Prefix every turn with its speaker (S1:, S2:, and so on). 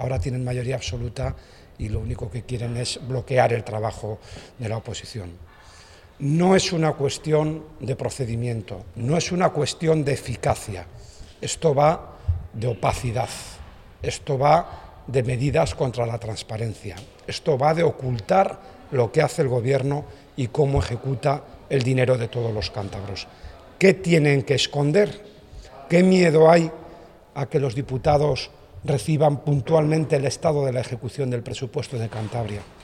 S1: ahora tienen mayoría absoluta y lo único que quieren es bloquear el trabajo de la oposición. No es una cuestión de procedimiento, no es una cuestión de eficacia, esto va de opacidad, esto va de medidas contra la transparencia, esto va de ocultar lo que hace el Gobierno y cómo ejecuta el dinero de todos los cántabros. ¿Qué tienen que esconder? ¿Qué miedo hay a que los diputados reciban puntualmente el estado de la ejecución del presupuesto de Cantabria?